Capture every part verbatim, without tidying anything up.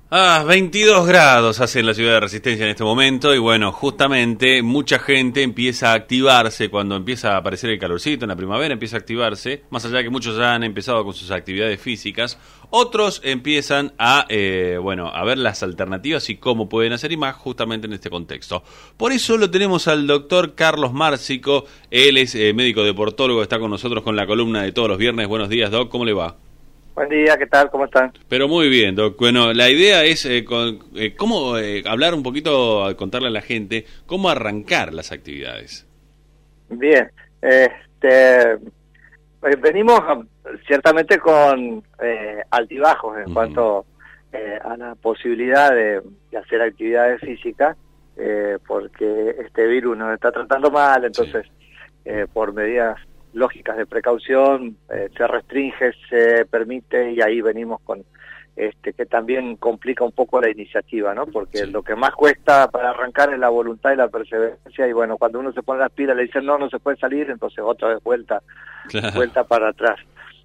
Ah, veintidós grados hace en la ciudad de Resistencia en este momento y bueno, justamente mucha gente empieza a activarse cuando empieza a aparecer el calorcito en la primavera, empieza a activarse, más allá de que muchos ya han empezado con sus actividades físicas, otros empiezan a, eh, bueno, a ver las alternativas y cómo pueden hacer y más justamente en este contexto. Por eso lo tenemos al doctor Carlos Márcico, él es eh, médico deportólogo, está con nosotros con la columna de todos los viernes. Buenos días, Doc, ¿cómo le va? Buen día, ¿qué tal? ¿Cómo están? Pero muy bien, Doc. Bueno, la idea es eh, con, eh, cómo eh, hablar un poquito, contarle a la gente cómo arrancar las actividades. Bien, este, eh, venimos ciertamente con eh, altibajos en uh-huh. cuanto eh, a la posibilidad de, de hacer actividades físicas, eh, porque este virus nos está tratando mal, entonces sí. eh, por medidas lógicas de precaución, eh, se restringe, se permite, y ahí venimos con este que también complica un poco la iniciativa, ¿no? Porque sí. lo que más cuesta para arrancar es la voluntad y la perseverancia, y bueno, cuando uno se pone las pilas le dicen no, no se puede salir, entonces otra vez vuelta, claro. vuelta para atrás.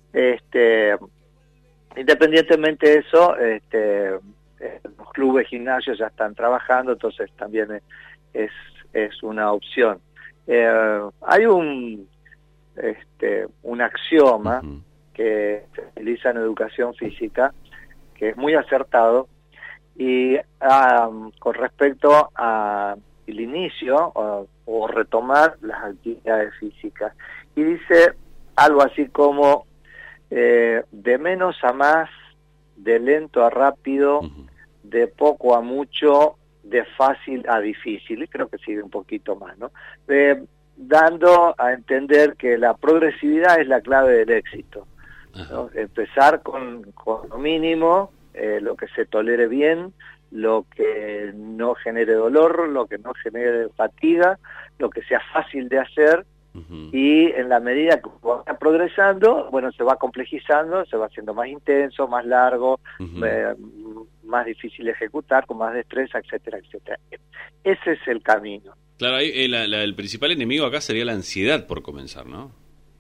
Este, independientemente de eso, este, los clubes, gimnasios ya están trabajando, entonces también es, es, es una opción. Eh, hay un Este, un axioma uh-huh. que se utiliza en educación física, que es muy acertado, y um, con respecto al inicio o, o retomar las actividades físicas. Y dice algo así como, eh, de menos a más, de lento a rápido, uh-huh. de poco a mucho, de fácil a difícil, y creo que sigue un poquito más, ¿no? De, dando a entender que la progresividad es la clave del éxito, ¿no? Empezar con, con lo mínimo, eh, lo que se tolere bien, lo que no genere dolor, lo que no genere fatiga, lo que sea fácil de hacer, uh-huh. y en la medida que va progresando, bueno, se va complejizando, se va haciendo más intenso, más largo, uh-huh. eh, más difícil de ejecutar, con más destreza, etcétera, etcétera. Ese es el camino. Claro, ahí, la, la, el principal enemigo acá sería la ansiedad por comenzar, ¿no?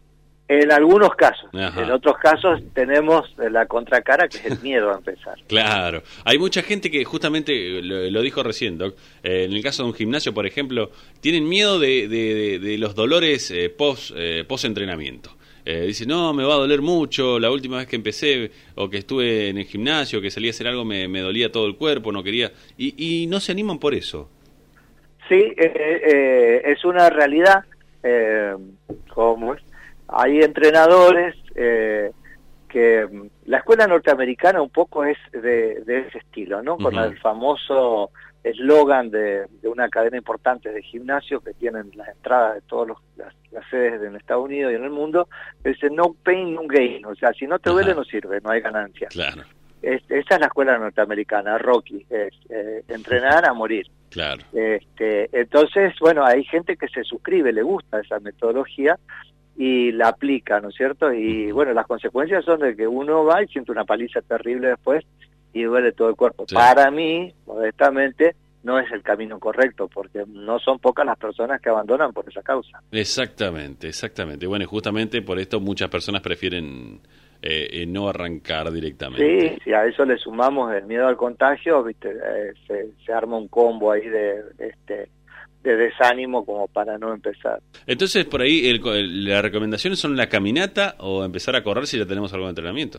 En algunos casos. Ajá. En otros casos uh-huh. tenemos la contracara, que es el miedo a empezar. Claro. Hay mucha gente que justamente, lo, lo dijo recién, Doc, eh, en el caso de un gimnasio, por ejemplo, tienen miedo de, de, de, de los dolores eh, post, eh, post-entrenamiento. Eh, dice, no, me va a doler mucho, la última vez que empecé o que estuve en el gimnasio, que salí a hacer algo, me, me dolía todo el cuerpo, no quería... Y, y no se animan por eso. Sí, eh, eh, es una realidad. Eh, ¿cómo es? Hay entrenadores eh, que la escuela norteamericana un poco es de, de ese estilo, ¿no? Uh-huh. Con el famoso eslogan de, de una cadena importante de gimnasio que tienen las entradas de todas las, las sedes en Estados Unidos y en el mundo, que dice no pain, no gain. O sea, si no te duele, uh-huh. no sirve, no hay ganancia. Claro. Es, esa es la escuela norteamericana, Rocky, es eh, entrenar a morir. Claro. Este, entonces, bueno, hay gente que se suscribe, le gusta esa metodología y la aplica, ¿no es cierto? Y uh-huh. bueno, las consecuencias son de que uno va y siente una paliza terrible después y duele todo el cuerpo. Sí. Para mí, modestamente, no es el camino correcto, porque no son pocas las personas que abandonan por esa causa. Exactamente, exactamente. Bueno, y justamente por esto muchas personas prefieren... Eh, eh, no arrancar directamente. Sí, si a eso le sumamos el miedo al contagio, viste, eh, se, se arma un combo ahí de, este, de desánimo como para no empezar. Entonces, por ahí, el, el, las recomendaciones son la caminata o empezar a correr si ya tenemos algo de entrenamiento.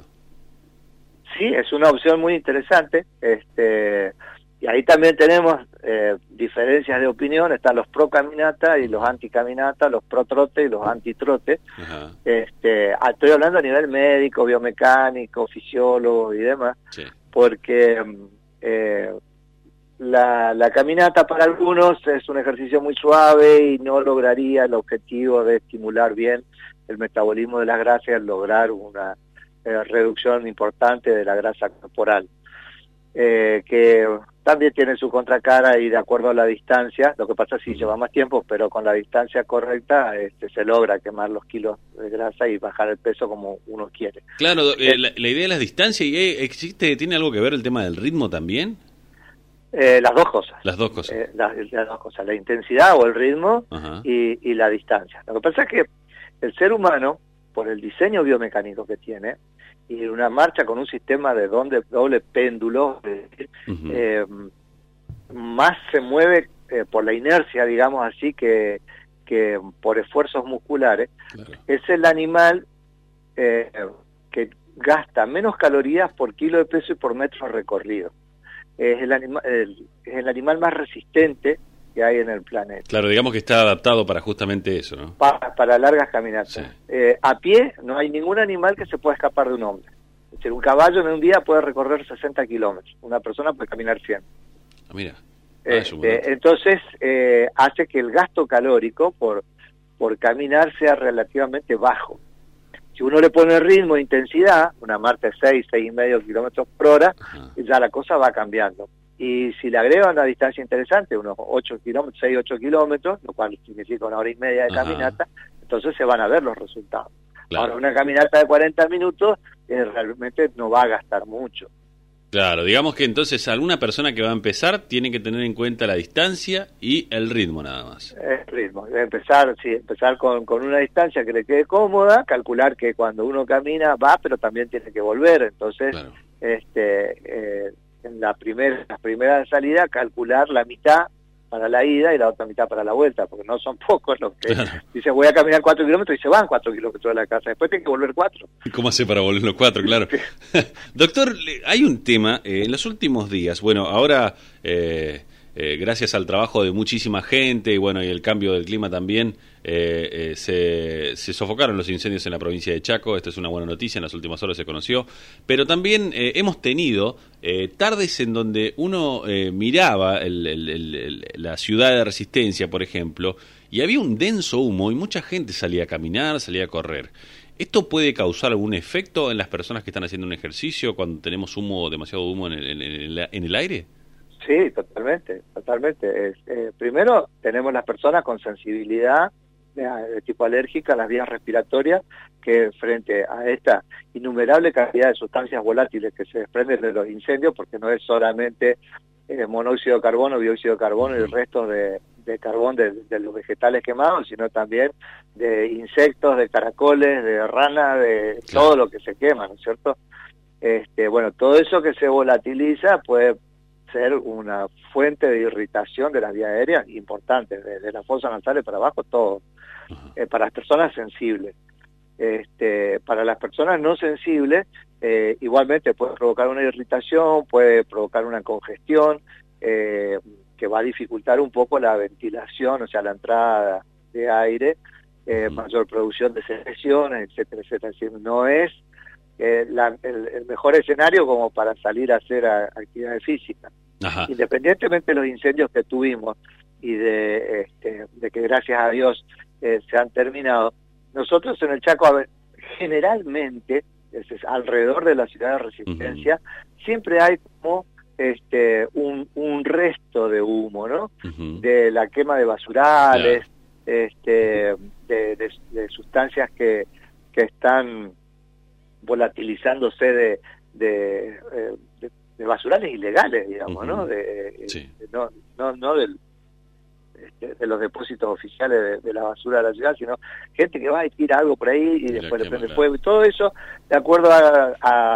Sí, es una opción muy interesante, este, y ahí también tenemos eh, diferencias de opinión, están los pro caminata y los anti caminata, los pro trote y los anti trote. Ajá. Este, estoy hablando a nivel médico, biomecánico, fisiólogo y demás, sí. porque eh, la, la caminata para algunos es un ejercicio muy suave y no lograría el objetivo de estimular bien el metabolismo de las grasas y lograr una eh, reducción importante de la grasa corporal. Eh, que también tiene su contracara y de acuerdo a la distancia, lo que pasa es que sí lleva más tiempo, pero con la distancia correcta este, se logra quemar los kilos de grasa y bajar el peso como uno quiere. Claro, eh, la, la idea de las distancias, ¿existe, tiene algo que ver el tema del ritmo también? Eh, las dos cosas. Las dos cosas. Eh, las, las dos cosas, la intensidad o el ritmo y, y la distancia. Lo que pasa es que el ser humano, por el diseño biomecánico que tiene, y una marcha con un sistema de doble, doble péndulo, es decir, uh-huh. eh, más se mueve eh, por la inercia, digamos así, que, que por esfuerzos musculares, claro. Es el animal eh, que gasta menos calorías por kilo de peso y por metro recorrido. Es el, anima, el, es el animal más resistente que hay en el planeta. Claro, digamos que está adaptado para justamente eso, ¿no? Para, para largas caminatas. Sí. Eh, a pie no hay ningún animal que se pueda escapar de un hombre. Es decir, un caballo en un día puede recorrer sesenta kilómetros, una persona puede caminar cien. Ah, mira. Ah, este, entonces, eh, hace que el gasto calórico por, por caminar sea relativamente bajo. Si uno le pone ritmo e intensidad, una marcha de seis, seis y medio kilómetros por hora, ajá, ya la cosa va cambiando. Y si le agrega una distancia interesante, unos ocho kilómetros, seis, ocho kilómetros, lo cual significa una hora y media de caminata, ajá, entonces se van a ver los resultados. Claro. Ahora, una caminata de cuarenta minutos eh, realmente no va a gastar mucho. Claro, digamos que entonces alguna persona que va a empezar tiene que tener en cuenta la distancia y el ritmo nada más. El ritmo, empezar, sí, empezar con, con una distancia que le quede cómoda, calcular que cuando uno camina va, pero también tiene que volver, entonces, claro, este, eh, en la primera, la primera salida calcular la mitad para la ida y la otra mitad para la vuelta, porque no son pocos los que claro, dicen voy a caminar cuatro kilómetros y se van cuatro kilómetros de la casa, después tienen que volver cuatro. ¿Cómo hace para volver los cuatro? Claro. Doctor, hay un tema, eh, en los últimos días, bueno, ahora eh, eh, gracias al trabajo de muchísima gente y bueno, y el cambio del clima también, eh, eh, se, se sofocaron los incendios en la provincia de Chaco. Esta es una buena noticia, en las últimas horas se conoció, pero también eh, hemos tenido eh, tardes en donde uno eh, miraba el, el, el, el, la ciudad de Resistencia, por ejemplo, y había un denso humo y mucha gente salía a caminar, salía a correr. ¿Esto puede causar algún efecto en las personas que están haciendo un ejercicio cuando tenemos humo, demasiado humo en el, en el, en el aire? Sí, totalmente, totalmente. Es, eh, primero, tenemos las personas con sensibilidad de, de tipo alérgica a las vías respiratorias, que frente a esta innumerable cantidad de sustancias volátiles que se desprenden de los incendios, porque no es solamente eh, monóxido de carbono, dióxido de carbono uh-huh. y restos de, de carbón de, de los vegetales quemados, sino también de insectos, de caracoles, de ranas, de claro, todo lo que se quema, ¿no es cierto? Este, bueno, todo eso que se volatiliza puede ser una fuente de irritación de las vías aéreas importante, desde las fosas nasales para abajo, todo, uh-huh. eh, para las personas sensibles. Este, para las personas no sensibles, eh, igualmente puede provocar una irritación, puede provocar una congestión, eh, que va a dificultar un poco la ventilación, o sea, la entrada de aire, eh, uh-huh. mayor producción de secreciones, etcétera, etcétera. Es decir, no es eh, la, el, el mejor escenario como para salir a hacer a, actividades físicas. Ajá. Independientemente de los incendios que tuvimos y de, este, de que gracias a Dios eh, se han terminado, nosotros en el Chaco, a ver, generalmente, es, es, alrededor de la ciudad de Resistencia, uh-huh. siempre hay como este un, un resto de humo, ¿no? Uh-huh. De la quema de basurales, yeah. este de, de, de sustancias que, que están volatilizándose de, de, eh, de de basurales ilegales, digamos, uh-huh. ¿no? De, sí. de, no, no, no del, este, de los depósitos oficiales de, de la basura de la ciudad, sino gente que va y tira algo por ahí y, y después le prende fuego. Y todo eso, de acuerdo a, a,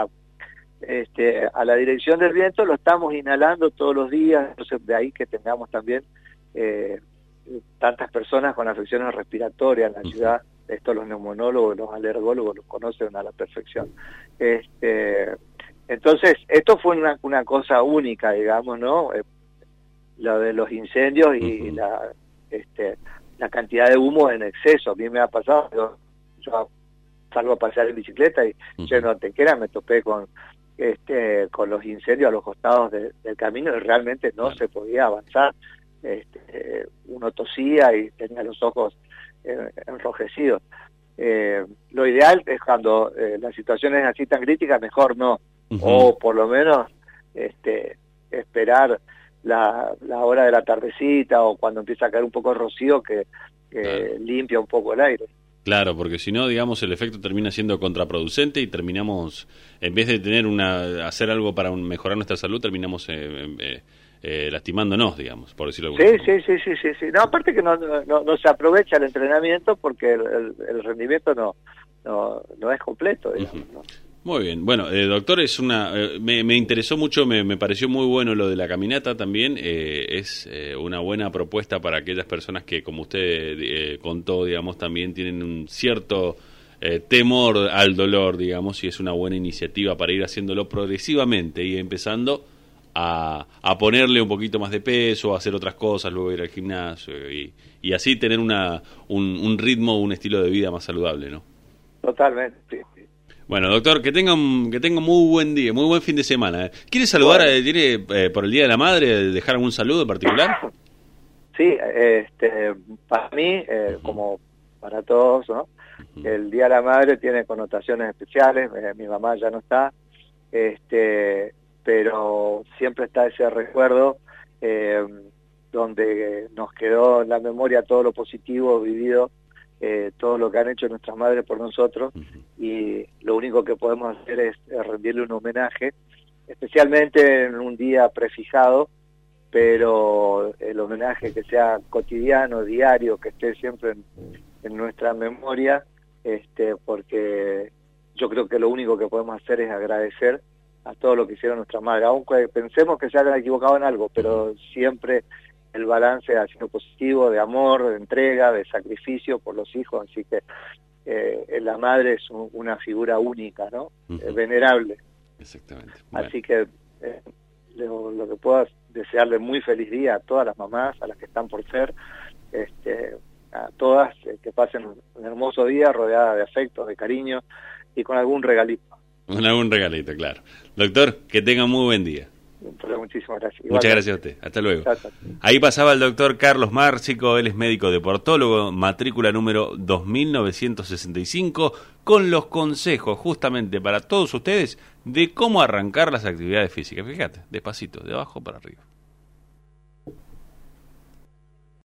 este, a la dirección del viento, lo estamos inhalando todos los días, entonces de ahí que tengamos también eh, tantas personas con afecciones respiratorias en la uh-huh. ciudad. Esto los neumonólogos, los alergólogos los conocen a la perfección. Este... Entonces, esto fue una, una cosa única, digamos, ¿no? Eh, lo de los incendios y uh-huh. la este la cantidad de humo en exceso. A mí me ha pasado, yo, yo salgo a pasear en bicicleta y uh-huh. yo en Antequera me topé con este con los incendios a los costados de, del camino y realmente no uh-huh. se podía avanzar. Este, uno tosía y tenía los ojos eh, enrojecidos. Eh, lo ideal es cuando eh, la situación es así tan crítica, mejor no. Uh-huh. O por lo menos este esperar la, la hora de la tardecita o cuando empieza a caer un poco de rocío que, que claro. limpia un poco el aire. Claro, porque si no, digamos, el efecto termina siendo contraproducente y terminamos, en vez de tener una hacer algo para un, mejorar nuestra salud, terminamos eh, eh, eh, lastimándonos, digamos, por decirlo de alguna sí, sí, sí, sí, sí, sí. No, aparte que no, no, no se aprovecha el entrenamiento porque el, el, el rendimiento no, no, no es completo, digamos, uh-huh. ¿no? Muy bien. Bueno, eh, doctor, es una eh, me, me interesó mucho, me, me pareció muy bueno lo de la caminata también. Eh, es eh, una buena propuesta para aquellas personas que, como usted eh, contó, digamos, también tienen un cierto eh, temor al dolor, digamos, y es una buena iniciativa para ir haciéndolo progresivamente y empezando a, a ponerle un poquito más de peso, a hacer otras cosas, luego ir al gimnasio y, y así tener una un, un ritmo, un estilo de vida más saludable, ¿no? Totalmente. Bueno, doctor, que tenga un, que tenga muy buen día, muy buen fin de semana. ¿Quiere saludar, bueno. tiene eh, por el Día de la Madre, dejar algún saludo en particular? Sí, este, para mí, eh, uh-huh. como para todos, ¿no? Uh-huh. El Día de la Madre tiene connotaciones especiales. Eh, mi mamá ya no está, este, pero siempre está ese recuerdo eh, donde nos quedó en la memoria todo lo positivo vivido. Eh, todo lo que han hecho nuestras madres por nosotros, uh-huh. y lo único que podemos hacer es, es rendirle un homenaje, especialmente en un día prefijado, pero el homenaje que sea cotidiano, diario, que esté siempre en, en nuestra memoria, este, porque yo creo que lo único que podemos hacer es agradecer a todo lo que hicieron nuestras madres, aunque pensemos que se hayan equivocado en algo, pero siempre el balance ha sido positivo, de amor, de entrega, de sacrificio por los hijos, así que eh, la madre es un, una figura única, ¿no? Uh-huh. eh, venerable. Exactamente. Bueno. Así que eh, lo, lo que puedo es desearle muy feliz día a todas las mamás, a las que están por ser, este, a todas, eh, que pasen un hermoso día rodeada de afecto, de cariño y con algún regalito. Con algún regalito, claro. Doctor, que tenga muy buen día. Muchísimas gracias. Muchas Igual, gracias a usted. Hasta luego. Gracias. Ahí pasaba el doctor Carlos Márcico, él es médico deportólogo, matrícula número dos mil novecientos sesenta y cinco, con los consejos justamente para todos ustedes de cómo arrancar las actividades físicas. Fíjate, despacito, de abajo para arriba.